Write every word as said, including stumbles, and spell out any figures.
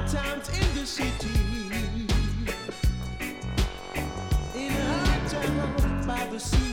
times in the city, in a hot town by the sea.